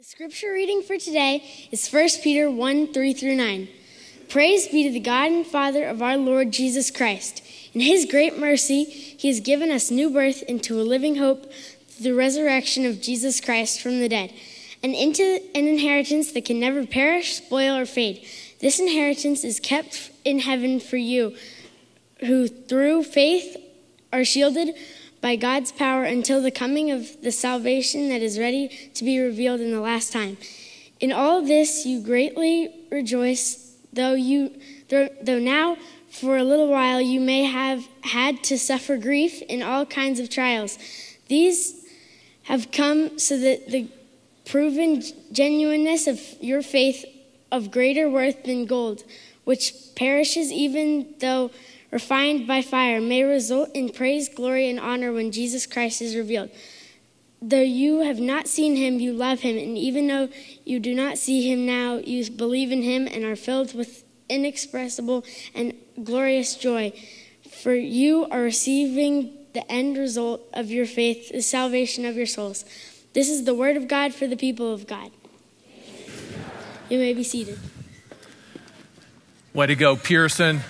The scripture reading for today is 1 Peter 1:3-9. Praise be to the God and Father of our Lord Jesus Christ. In his great mercy, he has given us new birth into a living hope through the resurrection of Jesus Christ from the dead, and into an inheritance that can never perish, spoil, or fade. This inheritance is kept in heaven for you, who through faith are shielded by God's power until the coming of the salvation that is ready to be revealed in the last time. In all this you greatly rejoice, though now for a little while you may have had to suffer grief in all kinds of trials. These have come so that the proven genuineness of your faith, of greater worth than gold, which perishes even though refined by fire, may result in praise, glory, and honor when Jesus Christ is revealed. Though you have not seen him, you love him, and even though you do not see him now, you believe in him and are filled with inexpressible and glorious joy, for you are receiving the end result of your faith, the salvation of your souls. This is the word of God for the people of God. You may be seated. Way to go, Pearson.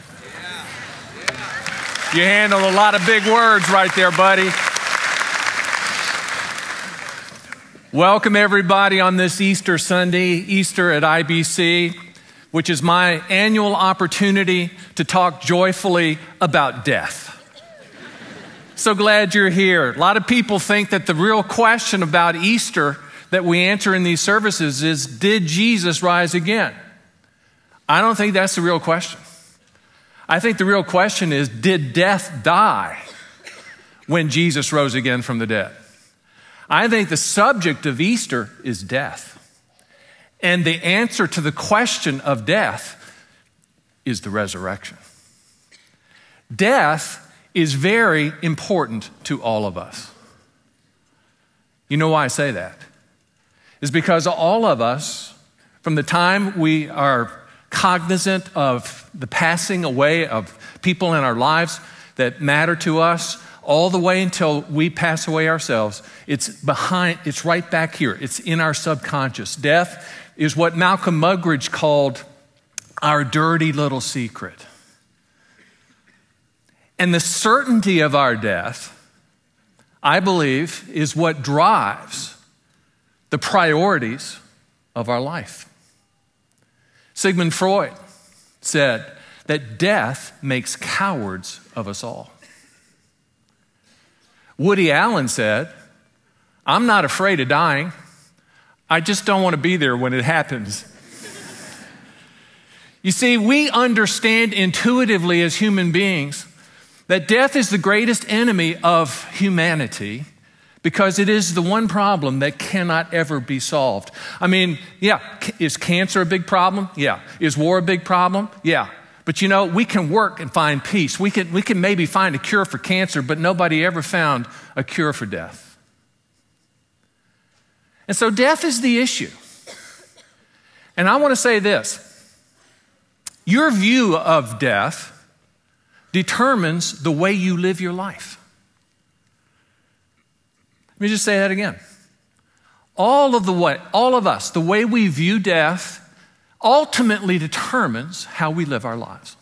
You handled a lot of big words right there, buddy. Welcome, everybody, on this Easter Sunday, Easter at IBC, which is my annual opportunity to talk joyfully about death. So glad you're here. A lot of people think that the real question about Easter that we answer in these services is, did Jesus rise again? I don't think that's the real question. I think the real question is, did death die when Jesus rose again from the dead? I think the subject of Easter is death. And the answer to the question of death is the resurrection. Death is very important to all of us. You know why I say that? It's because all of us, from the time we are cognizant of the passing away of people in our lives that matter to us, all the way until we pass away ourselves, it's right back here. It's in our subconscious. Death is what Malcolm Muggeridge called our dirty little secret. And the certainty of our death, I believe, is what drives the priorities of our life. Sigmund Freud said that death makes cowards of us all. Woody Allen said, I'm not afraid of dying. I just don't want to be there when it happens. You see, we understand intuitively as human beings that death is the greatest enemy of humanity because it is the one problem that cannot ever be solved. I mean, yeah, is cancer a big problem? Yeah. Is war a big problem? Yeah. But you know, we can work and find peace. We can maybe find a cure for cancer, but nobody ever found a cure for death. And so death is the issue. And I want to say this. Your view of death determines the way you live your life. Let me just say that again. All of us, the way we view death ultimately determines how we live our lives.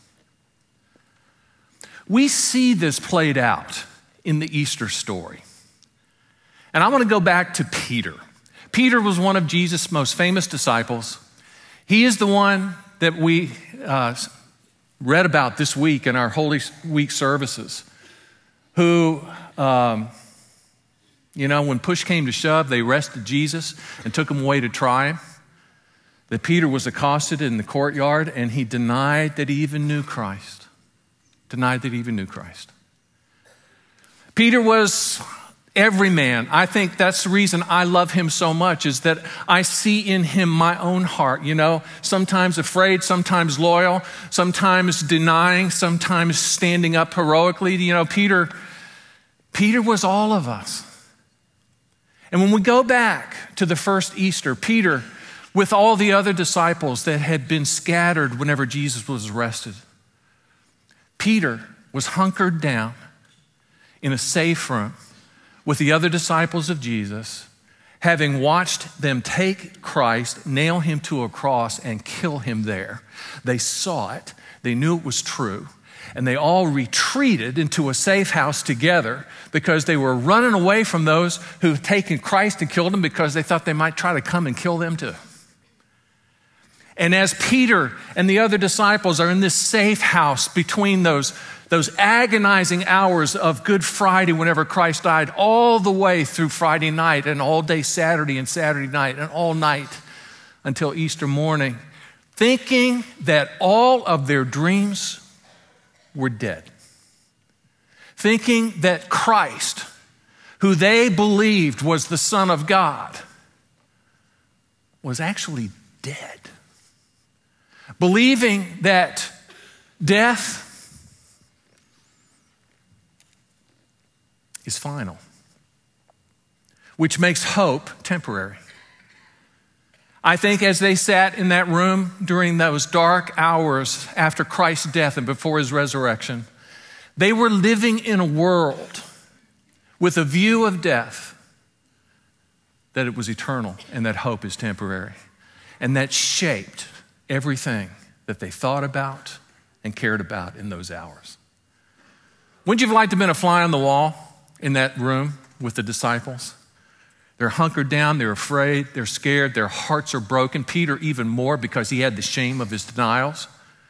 We see this played out in the Easter story. And I want to go back to Peter. Peter was one of Jesus' most famous disciples. He is the one that we read about this week in our Holy Week services, who when push came to shove, they arrested Jesus and took him away to try him. That Peter was accosted in the courtyard and he denied that he even knew Christ. Peter was every man. I think that's the reason I love him so much, is that I see in him my own heart, sometimes afraid, sometimes loyal, sometimes denying, sometimes standing up heroically. Peter was all of us. And when we go back to the first Easter, Peter, with all the other disciples that had been scattered whenever Jesus was arrested, Peter was hunkered down in a safe room with the other disciples of Jesus, having watched them take Christ, nail him to a cross, and kill him there, they saw it, they knew it was true, and they all retreated into a safe house together because they were running away from those who had taken Christ and killed him because they thought they might try to come and kill them too. And as Peter and the other disciples are in this safe house between those agonizing hours of Good Friday whenever Christ died, all the way through Friday night and all day Saturday and Saturday night and all night until Easter morning, thinking that all of their dreams were dead. Thinking that Christ, who they believed was the Son of God, was actually dead. Believing that death is final, which makes hope temporary. I think as they sat in that room during those dark hours after Christ's death and before his resurrection, they were living in a world with a view of death that it was eternal and that hope is temporary. And that shaped everything that they thought about and cared about in those hours. Wouldn't you have liked to have been a fly on the wall in that room with the disciples? They're hunkered down, they're afraid, they're scared, their hearts are broken. Peter even more because he had the shame of his denials.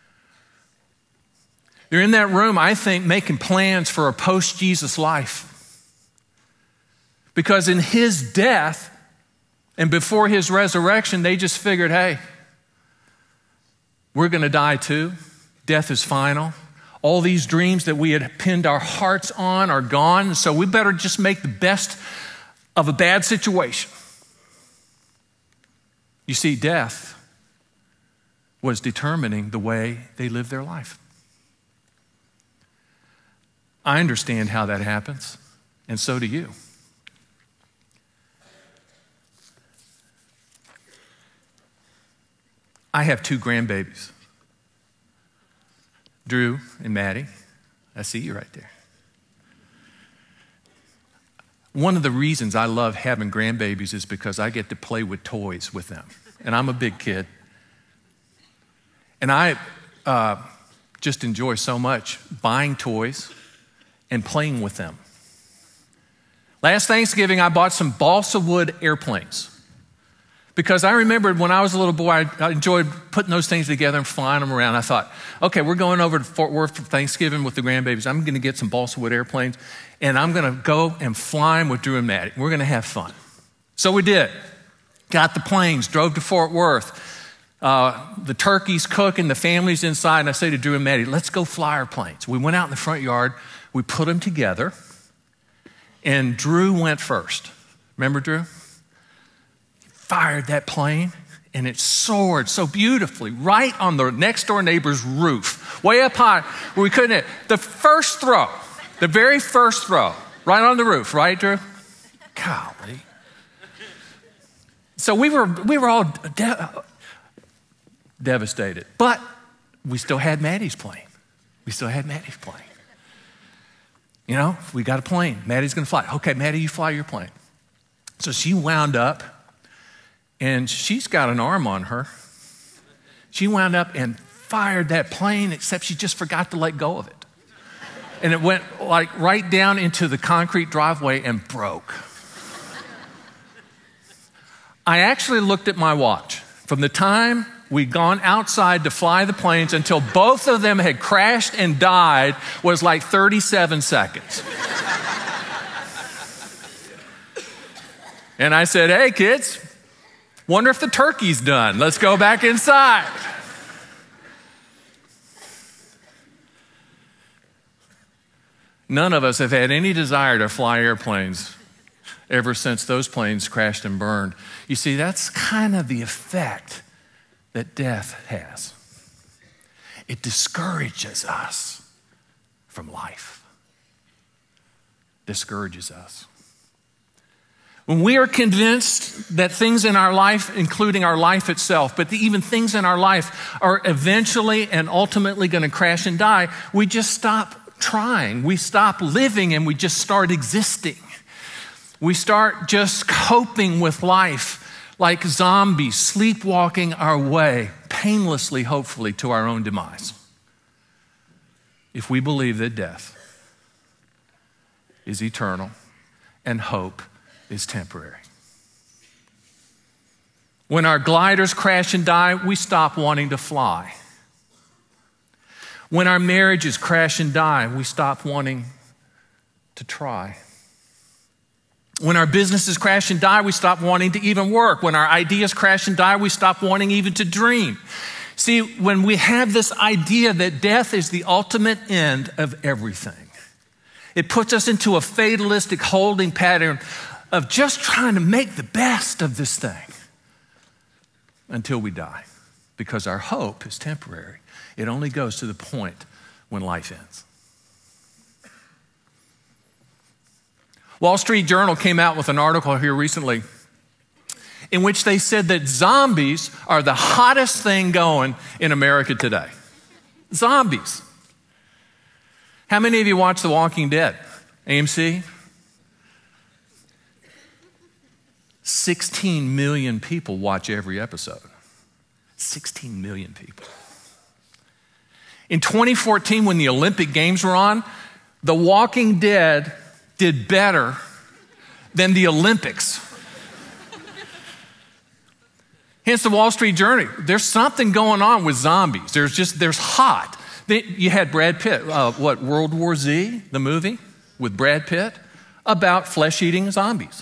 They're in that room, I think, making plans for a post-Jesus life. Because in his death and before his resurrection, they just figured, hey, we're going to die too. Death is final. All these dreams that we had pinned our hearts on are gone, so we better just make the best of a bad situation. You see, death was determining the way they lived their life. I understand how that happens, and so do you. I have 2 grandbabies, Drew and Maddie. I see you right there. One of the reasons I love having grandbabies is because I get to play with toys with them. And I'm a big kid. And I just enjoy so much buying toys and playing with them. Last Thanksgiving, I bought some balsa wood airplanes. Because I remembered when I was a little boy, I enjoyed putting those things together and flying them around. I thought, okay, we're going over to Fort Worth for Thanksgiving with the grandbabies. I'm going to get some balsa wood airplanes, and I'm going to go and fly them with Drew and Maddie. We're going to have fun. So we did. Got the planes, drove to Fort Worth. The turkey's cooking, the family's inside, and I say to Drew and Maddie, let's go fly our planes. We went out in the front yard. We put them together, and Drew went first. Remember Drew? Fired that plane, and it soared so beautifully right on the next door neighbor's roof, way up high where we couldn't hit. The very first throw, right on the roof, right, Drew? Golly. So we were all devastated, but we still had Maddie's plane. You know, we got a plane. Maddie's going to fly. Okay, Maddie, you fly your plane. So she wound up. And she's got an arm on her. She wound up and fired that plane, except she just forgot to let go of it. And it went like right down into the concrete driveway and broke. I actually looked at my watch. From the time we'd gone outside to fly the planes until both of them had crashed and died was like 37 seconds. And I said, hey, kids, wonder if the turkey's done. Let's go back inside. None of us have had any desire to fly airplanes ever since those planes crashed and burned. You see, that's kind of the effect that death has. It discourages us from life. Discourages us. When we are convinced that things in our life, including our life itself, but even things in our life are eventually and ultimately going to crash and die, we just stop trying. We stop living and we just start existing. We start just coping with life like zombies, sleepwalking our way, painlessly, hopefully, to our own demise. If we believe that death is eternal and hope is temporary. When our gliders crash and die, we stop wanting to fly. When our marriages crash and die, we stop wanting to try. When our businesses crash and die, we stop wanting to even work. When our ideas crash and die, we stop wanting even to dream. See, when we have this idea that death is the ultimate end of everything, it puts us into a fatalistic holding pattern of just trying to make the best of this thing until we die, because our hope is temporary. It only goes to the point when life ends. Wall Street Journal came out with an article here recently in which they said that zombies are the hottest thing going in America today. Zombies. How many of you watch The Walking Dead? AMC? 16 million people watch every episode. 16 million people. In 2014, when the Olympic Games were on, The Walking Dead did better than the Olympics. Hence the Wall Street Journal. There's something going on with zombies. There's hot. You had Brad Pitt, World War Z, the movie with Brad Pitt, about flesh-eating zombies.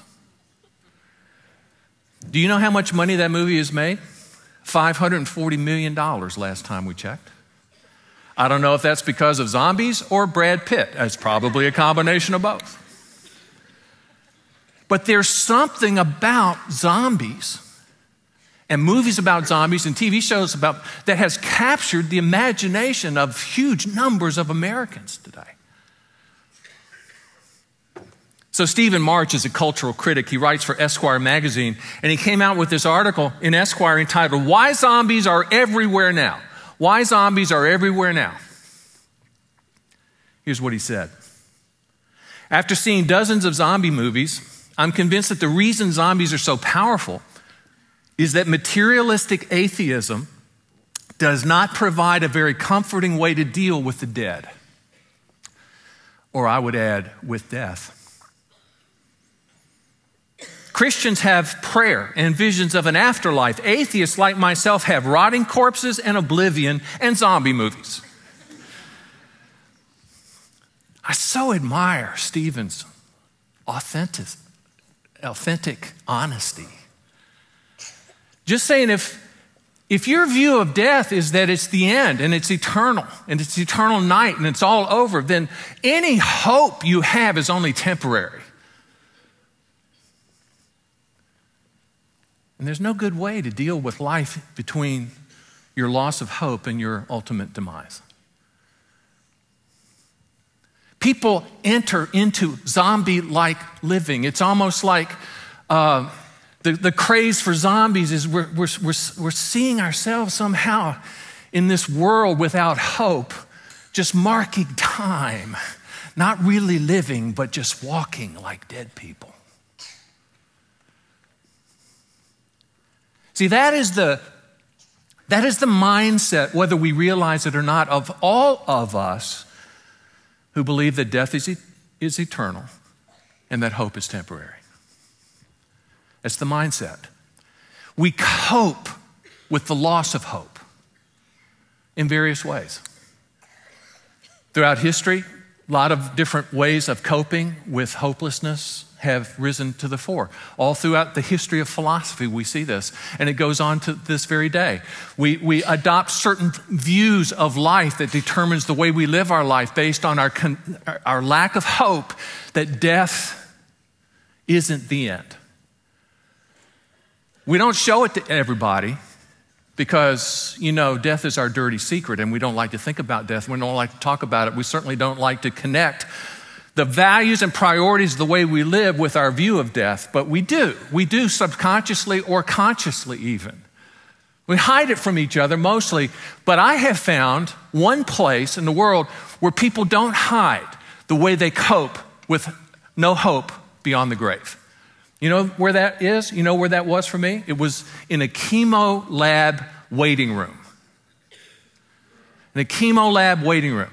Do you know how much money that movie has made? $540 million last time we checked. I don't know if that's because of zombies or Brad Pitt. It's probably a combination of both. But there's something about zombies and movies about zombies and TV shows about that has captured the imagination of huge numbers of Americans today. So Stephen March is a cultural critic. He writes for Esquire magazine, and he came out with this article in Esquire entitled, "Why Zombies Are Everywhere Now." Why zombies are everywhere now. Here's what he said. After seeing dozens of zombie movies, I'm convinced that the reason zombies are so powerful is that materialistic atheism does not provide a very comforting way to deal with the dead. Or I would add, with death. Christians have prayer and visions of an afterlife. Atheists like myself have rotting corpses and oblivion and zombie movies. I so admire Stephen's authentic honesty. Just saying, if your view of death is that it's the end and it's eternal night and it's all over, then any hope you have is only temporary. And there's no good way to deal with life between your loss of hope and your ultimate demise. People enter into zombie-like living. It's almost like the craze for zombies is we're seeing ourselves somehow in this world without hope, just marking time, not really living, but just walking like dead people. See, that is the mindset, whether we realize it or not, of all of us who believe that death is eternal and that hope is temporary. That's the mindset. We cope with the loss of hope in various ways. Throughout history, a lot of different ways of coping with hopelessness have risen to the fore. All throughout the history of philosophy, we see this, and it goes on to this very day. We adopt certain views of life that determines the way we live our life based on our lack of hope that death isn't the end. We don't show it to everybody because, death is our dirty secret, and we don't like to think about death. We don't like to talk about it. We certainly don't like to connect the values and priorities of the way we live with our view of death, but we do subconsciously or consciously even. We hide it from each other mostly, but I have found one place in the world where people don't hide the way they cope with no hope beyond the grave. You know where that is? You know where that was for me? It was in a chemo lab waiting room. In a chemo lab waiting room.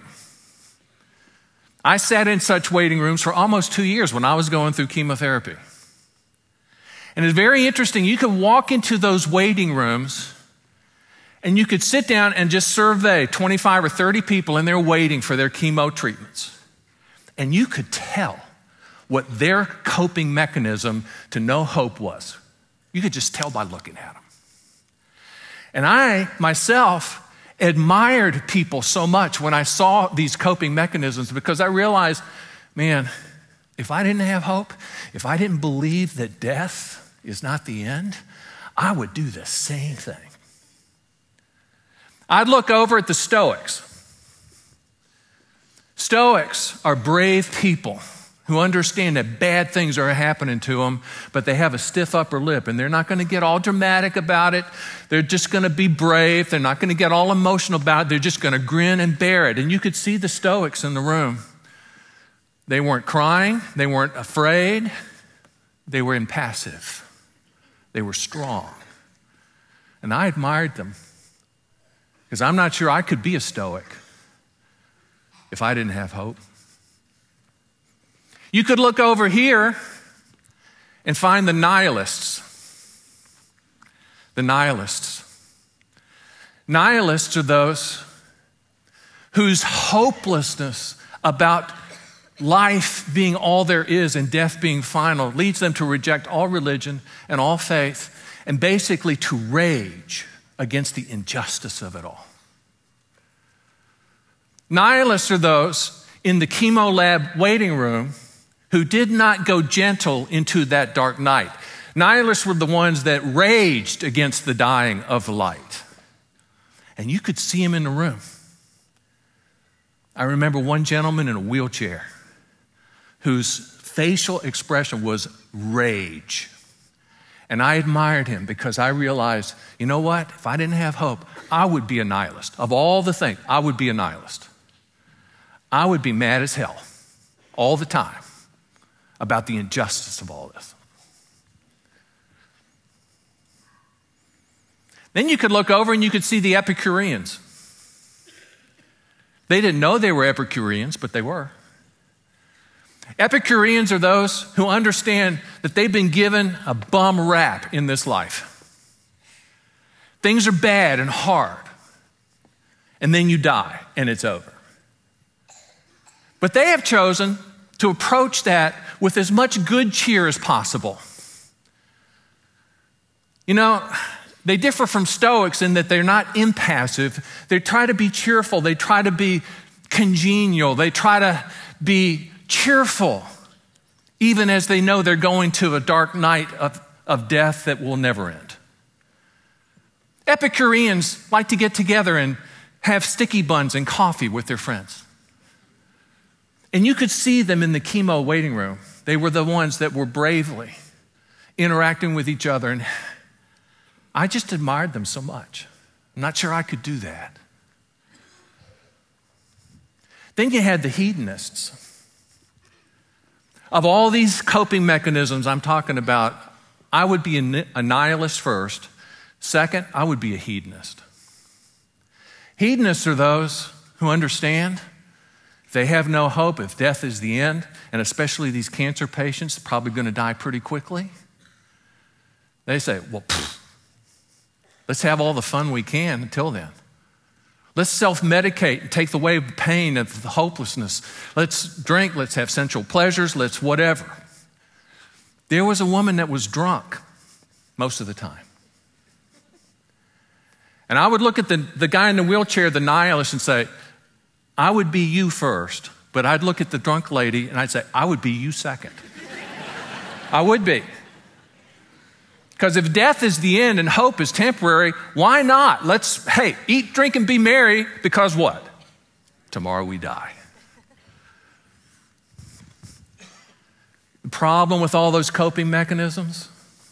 I sat in such waiting rooms for almost 2 years when I was going through chemotherapy. And it's very interesting. You could walk into those waiting rooms and you could sit down and just survey 25 or 30 people in there waiting for their chemo treatments. And you could tell what their coping mechanism to no hope was. You could just tell by looking at them. And I, myself, admired people so much when I saw these coping mechanisms because I realized, man, if I didn't have hope, if I didn't believe that death is not the end, I would do the same thing. I'd look over at the Stoics. Stoics are brave people who understand that bad things are happening to them, but they have a stiff upper lip, and they're not going to get all dramatic about it. They're just going to be brave. They're not going to get all emotional about it. They're just going to grin and bear it. And you could see the Stoics in the room. They weren't crying. They weren't afraid. They were impassive. They were strong. And I admired them because I'm not sure I could be a Stoic if I didn't have hope. You could look over here and find the nihilists. The nihilists. Nihilists are those whose hopelessness about life being all there is and death being final leads them to reject all religion and all faith and basically to rage against the injustice of it all. Nihilists are those in the chemo lab waiting room who did not go gentle into that dark night. Nihilists were the ones that raged against the dying of the light. And you could see him in the room. I remember one gentleman in a wheelchair whose facial expression was rage. And I admired him because I realized, you know what? If I didn't have hope, I would be a nihilist. Of all the things, I would be a nihilist. I would be mad as hell all the time about the injustice of all this. Then you could look over and you could see the Epicureans. They didn't know they were Epicureans, but they were. Epicureans are those who understand that they've been given a bum rap in this life. Things are bad and hard, and then you die and it's over. But they have chosen to approach that with as much good cheer as possible. You know, they differ from Stoics in that they're not impassive. They try to be cheerful. They try to be congenial. They try to be cheerful, even as they know they're going to a dark night of death that will never end. Epicureans like to get together and have sticky buns and coffee with their friends. And you could see them in the chemo waiting room. They were the ones that were bravely interacting with each other. And I just admired them so much. I'm not sure I could do that. Then you had the hedonists. Of all these coping mechanisms I'm talking about, I would be a nihilist first. Second, I would be a hedonist. Hedonists are those who understand if they have no hope, if death is the end, and especially these cancer patients, probably going to die pretty quickly. They say, well, let's have all the fun we can until then. Let's self-medicate and take away the pain of the hopelessness. Let's drink, let's have sensual pleasures, let's whatever. There was a woman that was drunk most of the time. And I would look at the guy in the wheelchair, the nihilist, and say, I would be you first. But I'd look at the drunk lady and I'd say, I would be you second. I would be. Because if death is the end and hope is temporary, why not? Let's, eat, drink, and be merry, because what? Tomorrow we die. The problem with all those coping mechanisms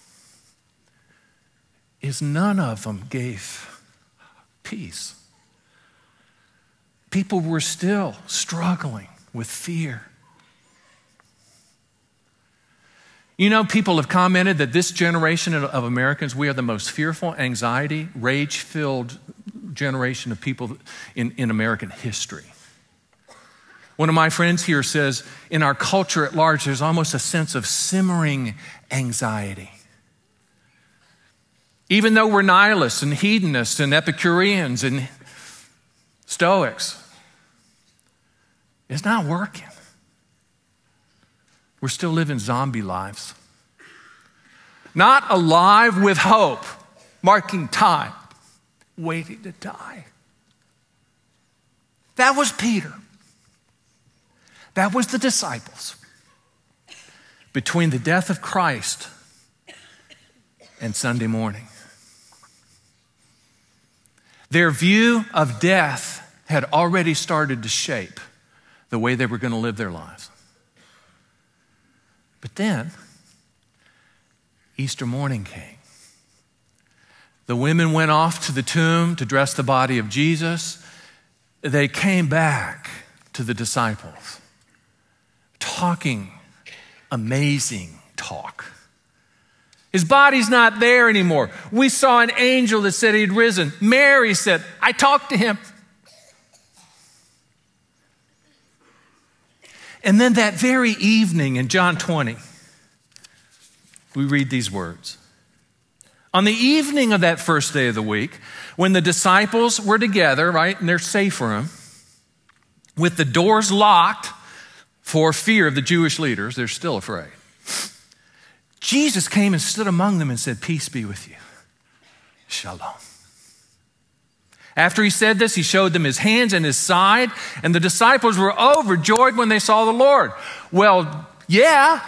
is none of them gave peace. People were still struggling with fear. You know, people have commented that this generation of Americans, we are the most fearful, anxiety, rage-filled generation of people in American history. One of my friends here says, in our culture at large, there's almost a sense of simmering anxiety. Even though we're nihilists and hedonists and Epicureans and Stoics, it's not working. We're still living zombie lives. Not alive with hope, marking time, waiting to die. That was Peter. That was the disciples. Between the death of Christ and Sunday morning. Their view of death had already started to shape the way they were going to live their lives. But then, Easter morning came. The women went off to the tomb to dress the body of Jesus. They came back to the disciples, talking amazing talk. His body's not there anymore. We saw an angel that said he'd risen. Mary said, I talked to him. And then that very evening in John 20, we read these words. On the evening of that first day of the week, when the disciples were together, right, in their safe room, with the doors locked for fear of the Jewish leaders, they're still afraid. Jesus came and stood among them and said, peace be with you. Shalom. After he said this, he showed them his hands and his side, and the disciples were overjoyed when they saw the Lord. Well, yeah.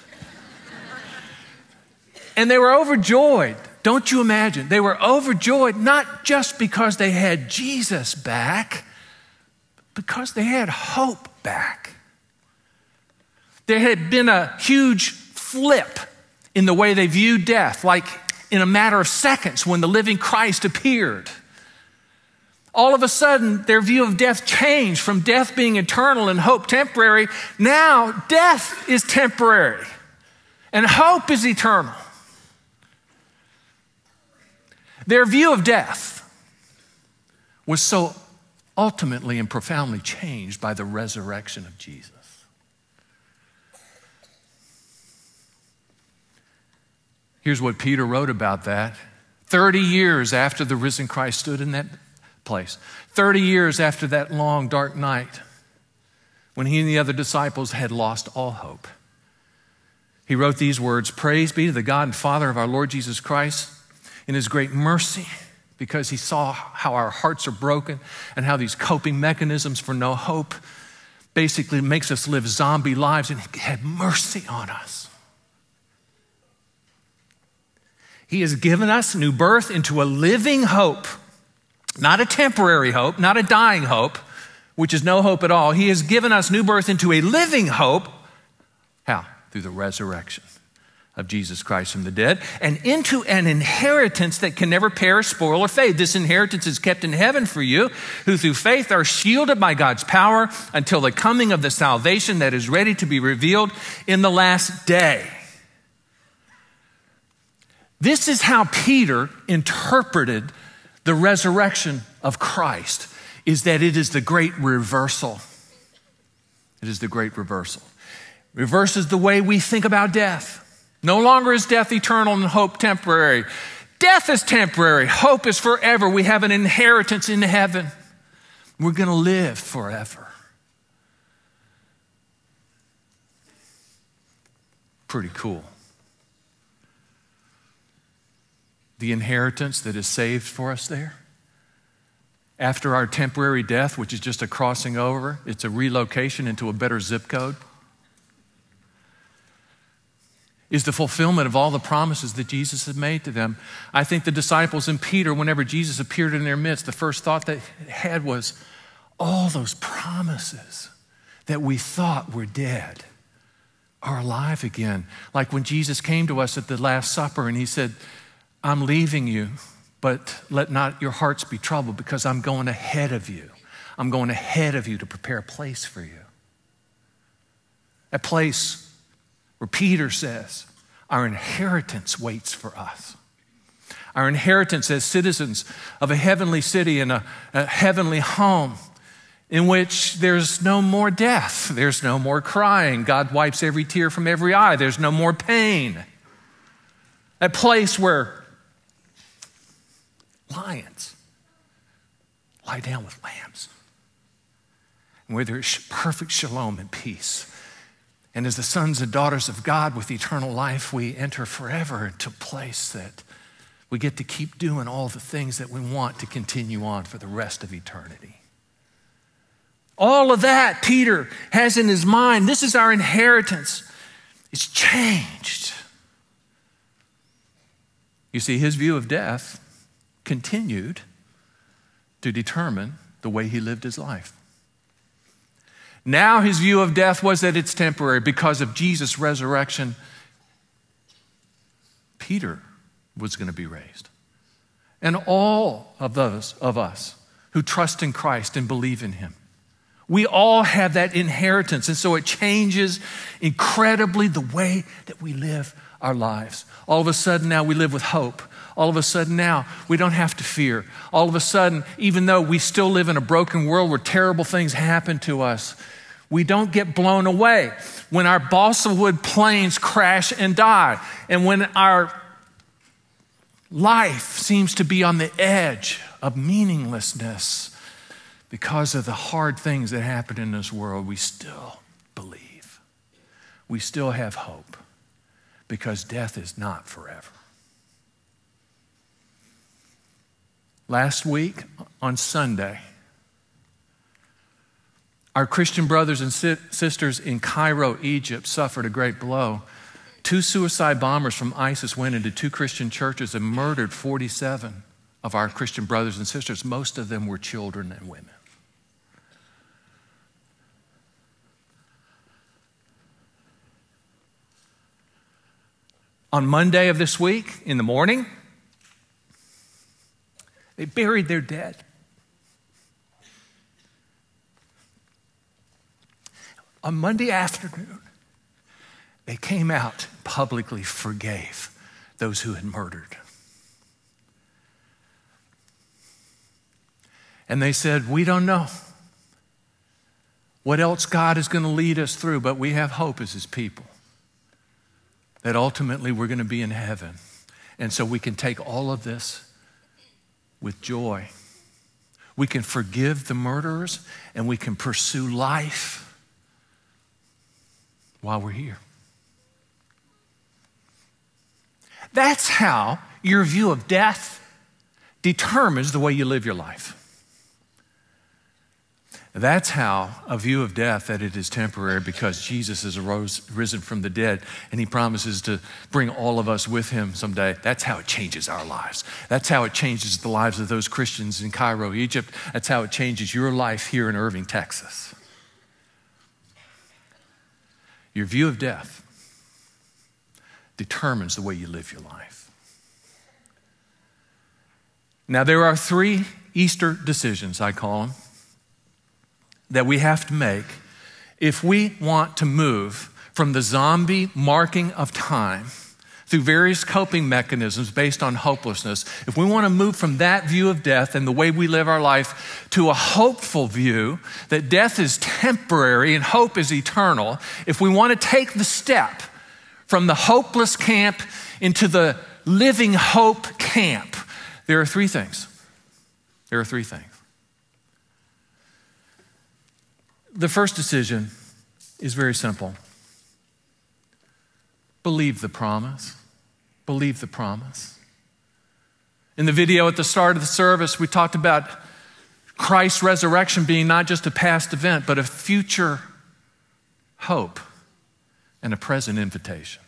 And they were overjoyed. Don't you imagine? They were overjoyed not just because they had Jesus back, but because they had hope back. There had been a huge flip in the way they viewed death, like in a matter of seconds when the living Christ appeared. All of a sudden, their view of death changed from death being eternal and hope temporary. Now, death is temporary and hope is eternal. Their view of death was so ultimately and profoundly changed by the resurrection of Jesus. Here's what Peter wrote about that. 30 years after the risen Christ stood in that place, 30 years after that long, dark night, when he and the other disciples had lost all hope, he wrote these words, praise be to the God and Father of our Lord Jesus Christ in his great mercy, because he saw how our hearts are broken and how these coping mechanisms for no hope basically makes us live zombie lives, and he had mercy on us. He has given us new birth into a living hope, not a temporary hope, not a dying hope, which is no hope at all. He has given us new birth into a living hope. How? Through the resurrection of Jesus Christ from the dead, and into an inheritance that can never perish, spoil, or fade. This inheritance is kept in heaven for you, who through faith are shielded by God's power until the coming of the salvation that is ready to be revealed in the last day. This is how Peter interpreted the resurrection of Christ, is that it is the great reversal. It is the great reversal. Reverses the way we think about death. No longer is death eternal and hope temporary. Death is temporary. Hope is forever. We have an inheritance in heaven. We're going to live forever. Pretty cool. The inheritance that is saved for us there. After our temporary death, which is just a crossing over, it's a relocation into a better zip code, is the fulfillment of all the promises that Jesus had made to them. I think the disciples and Peter, whenever Jesus appeared in their midst, the first thought they had was, all those promises that we thought were dead are alive again. Like when Jesus came to us at the Last Supper and he said, I'm leaving you, but let not your hearts be troubled, because I'm going ahead of you. I'm going ahead of you to prepare a place for you. A place where Peter says, our inheritance waits for us. Our inheritance as citizens of a heavenly city and a heavenly home in which there's no more death, there's no more crying. God wipes every tear from every eye. There's no more pain. A place where lions lie down with lambs, and where there's perfect shalom and peace. And as the sons and daughters of God with eternal life, we enter forever into a place that we get to keep doing all the things that we want to continue on for the rest of eternity. All of that Peter has in his mind. This is our inheritance. It's changed. You see, his view of death continued to determine the way he lived his life. Now his view of death was that it's temporary. Because of Jesus' resurrection, Peter was going to be raised. And all of those of us who trust in Christ and believe in him, we all have that inheritance. And so it changes incredibly the way that we live our lives. All of a sudden now we live with hope. All of a sudden now we don't have to fear. All of a sudden, even though we still live in a broken world where terrible things happen to us, we don't get blown away. When our balsa wood planes crash and die, and when our life seems to be on the edge of meaninglessness because of the hard things that happen in this world, we still believe. We still have hope because death is not forever. Last week on Sunday, our Christian brothers and sisters in Cairo, Egypt, suffered a great blow. 2 suicide bombers from ISIS went into 2 Christian churches and murdered 47 of our Christian brothers and sisters. Most of them were children and women. On Monday of this week, in the morning, they buried their dead. On Monday afternoon, they came out and publicly forgave those who had murdered. And they said, we don't know what else God is going to lead us through, but we have hope as his people that ultimately we're going to be in heaven. And so we can take all of this with joy. We can forgive the murderers and we can pursue life while we're here. That's how your view of death determines the way you live your life. That's how a view of death, that it is temporary because Jesus is risen from the dead and he promises to bring all of us with him someday. That's how it changes our lives. That's how it changes the lives of those Christians in Cairo, Egypt. That's how it changes your life here in Irving, Texas. Your view of death determines the way you live your life. Now, there are 3 Easter decisions, I call them, that we have to make if we want to move from the zombie marking of time through various coping mechanisms based on hopelessness. If we want to move from that view of death and the way we live our life to a hopeful view that death is temporary and hope is eternal, if we want to take the step from the hopeless camp into the living hope camp, there are 3 things. There are 3 things. The first decision is very simple. Believe the promise. Believe the promise. In the video at the start of the service, we talked about Christ's resurrection being not just a past event, but a future hope and a present invitation.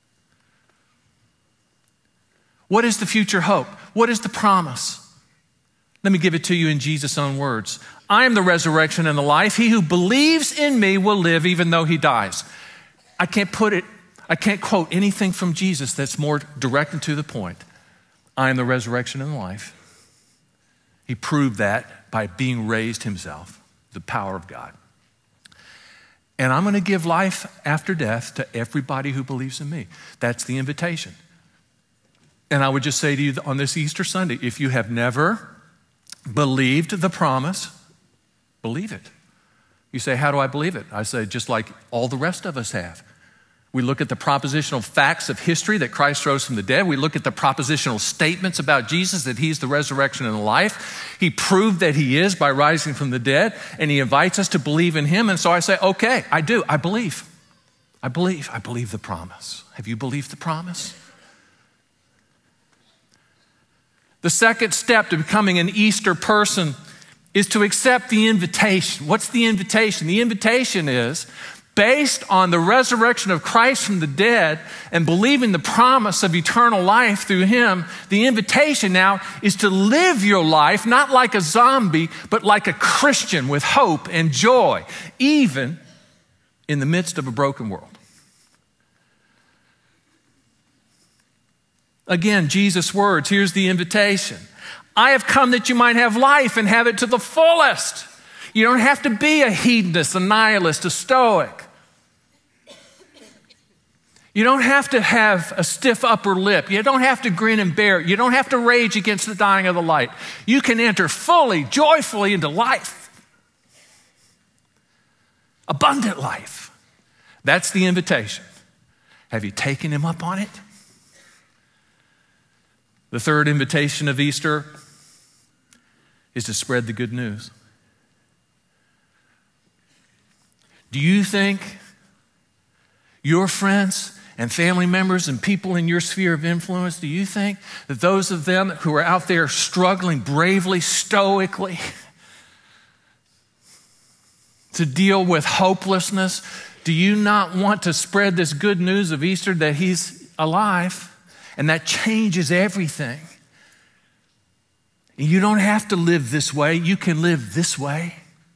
What is the future hope? What is the promise? Let me give it to you in Jesus' own words. I am the resurrection and the life. He who believes in me will live even though he dies. I can't quote anything from Jesus that's more direct and to the point. I am the resurrection and the life. He proved that by being raised himself, the power of God. And I'm going to give life after death to everybody who believes in me. That's the invitation. And I would just say to you on this Easter Sunday, if you have never believed the promise, believe it. You say, how do I believe it? I say, just like all the rest of us have. We look at the propositional facts of history that Christ rose from the dead. We look at the propositional statements about Jesus, that he's the resurrection and the life. He proved that he is by rising from the dead, and he invites us to believe in him. And so I say, okay, I do. I believe. I believe the promise. Have you believed the promise? The second step to becoming an Easter person is to accept the invitation. What's the invitation? The invitation is, based on the resurrection of Christ from the dead and believing the promise of eternal life through him, the invitation now is to live your life not like a zombie, but like a Christian with hope and joy, even in the midst of a broken world. Again, Jesus' words, here's the invitation. I have come that you might have life and have it to the fullest. You don't have to be a hedonist, a nihilist, a stoic. You don't have to have a stiff upper lip. You don't have to grin and bear it. You don't have to rage against the dying of the light. You can enter fully, joyfully into life. Abundant life. That's the invitation. Have you taken him up on it? The third invitation of Easter is to spread the good news. Do you think your friends and family members and people in your sphere of influence, do you think that those of them who are out there struggling bravely, stoically to deal with hopelessness, do you not want to spread this good news of Easter that he's alive? And that changes everything. You don't have to live this way. You can live this way.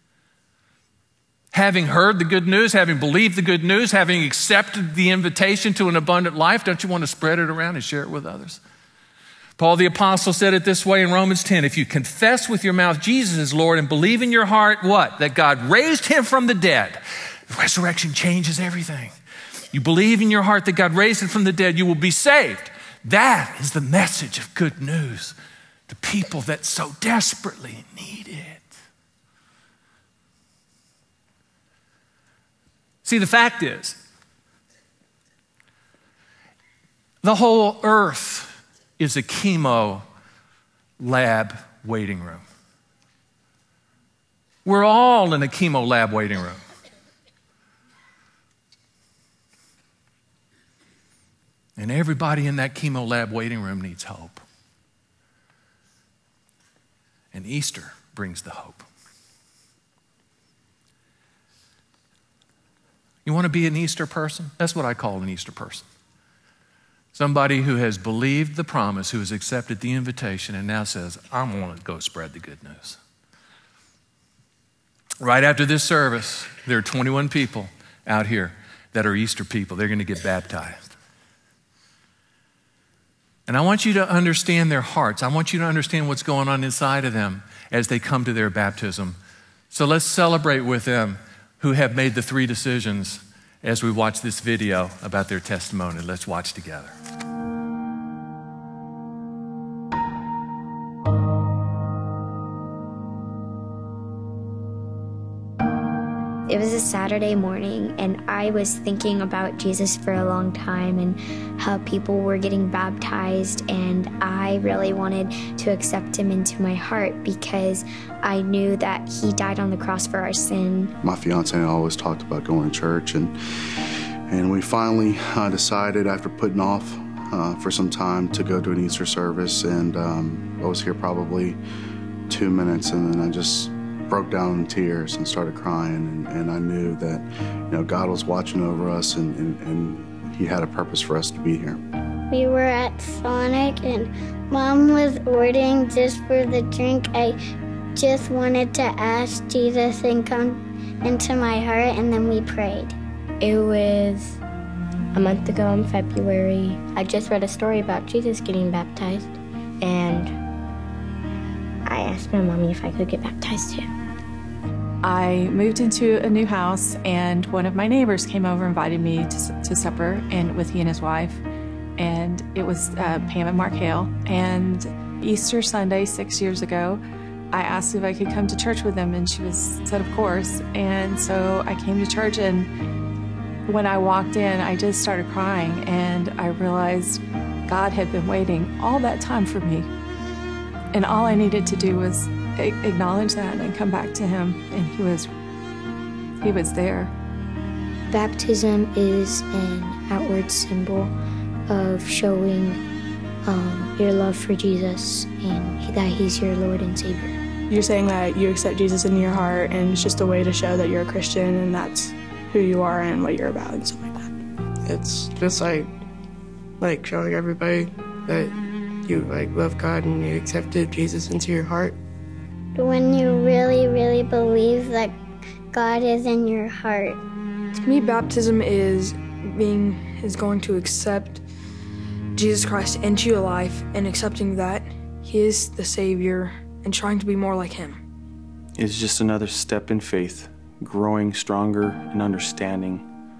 Having heard the good news, having believed the good news, having accepted the invitation to an abundant life, don't you want to spread it around and share it with others? Paul the Apostle said it this way in Romans 10. If you confess with your mouth Jesus is Lord and believe in your heart, what? That God raised him from the dead. The resurrection changes everything. You believe in your heart that God raised him from the dead, you will be saved. That is the message of good news to people that so desperately need it. See, the fact is, the whole earth is a chemo lab waiting room. We're all in a chemo lab waiting room. And everybody in that chemo lab waiting room needs hope. And Easter brings the hope. You want to be an Easter person? That's what I call an Easter person. Somebody who has believed the promise, who has accepted the invitation, and now says, I want to go spread the good news. Right after this service, there are 21 people out here that are Easter people. They're going to get baptized. And I want you to understand their hearts. I want you to understand what's going on inside of them as they come to their baptism. So let's celebrate with them who have made the 3 decisions as we watch this video about their testimony. Let's watch together. It was a Saturday morning, and I was thinking about Jesus for a long time and how people were getting baptized, and I really wanted to accept him into my heart because I knew that he died on the cross for our sin. My fiance and I always talked about going to church, and we finally decided after putting off for some time to go to an Easter service, and I was here probably 2 minutes, and then I just broke down in tears and started crying, and I knew that, you know, God was watching over us, and he had a purpose for us to be here. We were at Sonic, and Mom was ordering just for the drink. I just wanted to ask Jesus and come into my heart, and then we prayed. It was a month ago in February. I just read a story about Jesus getting baptized, and I asked my mommy if I could get baptized too. I moved into a new house, and one of my neighbors came over and invited me to supper and with he and his wife. And it was Pam and Mark Hale. And Easter Sunday, 6 years ago, I asked if I could come to church with them, and she said, of course. And so I came to church, and when I walked in, I just started crying, and I realized God had been waiting all that time for me. And all I needed to do was acknowledge that and come back to him, and he was there. Baptism is an outward symbol of showing your love for Jesus and that he's your Lord and Savior. You're saying that you accept Jesus into your heart, and it's just a way to show that you're a Christian and that's who you are and what you're about and stuff like that. It's just like showing everybody that you love God and you accepted Jesus into your heart. When you really, really believe that God is in your heart. To me, baptism is going to accept Jesus Christ into your life and accepting that he is the Savior and trying to be more like him. It's just another step in faith, growing stronger in understanding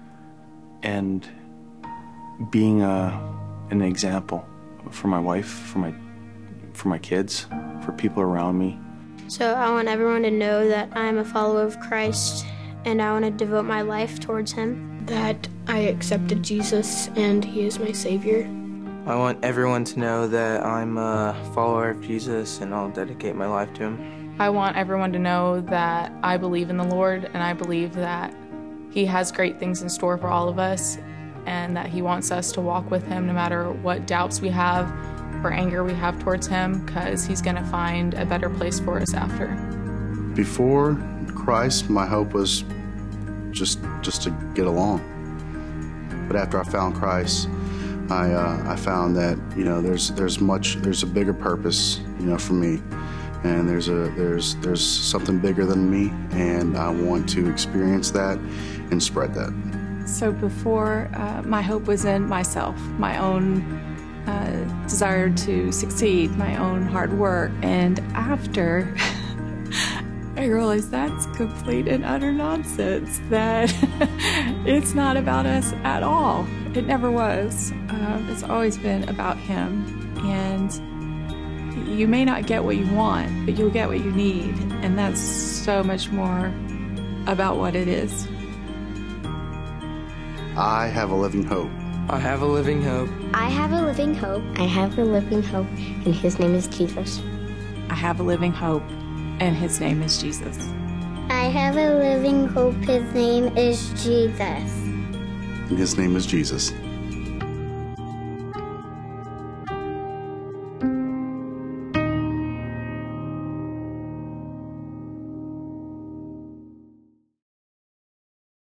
and being an example for my wife, for my kids, for people around me. So I want everyone to know that I'm a follower of Christ, and I want to devote my life towards him. That I accepted Jesus and he is my Savior. I want everyone to know that I'm a follower of Jesus and I'll dedicate my life to him. I want everyone to know that I believe in the Lord, and I believe that he has great things in store for all of us, and that he wants us to walk with him no matter what doubts we have or anger we have towards him, because he's going to find a better place for us after. Before Christ, my hope was just to get along. But after I found Christ, I found that there's a bigger purpose for me, and there's something bigger than me, and I want to experience that and spread that. So before, my hope was in myself, my own desire to succeed, my own hard work. And after, I realized that's complete and utter nonsense, that it's not about us at all. It never was. It's always been about him. And you may not get what you want, but you'll get what you need. And that's so much more about what it is. I have a living hope. I have a living hope. I have a living hope. I have a living hope, and his name is Jesus. I have a living hope, and his name is Jesus. I have a living hope, his name is Jesus. And his name is Jesus.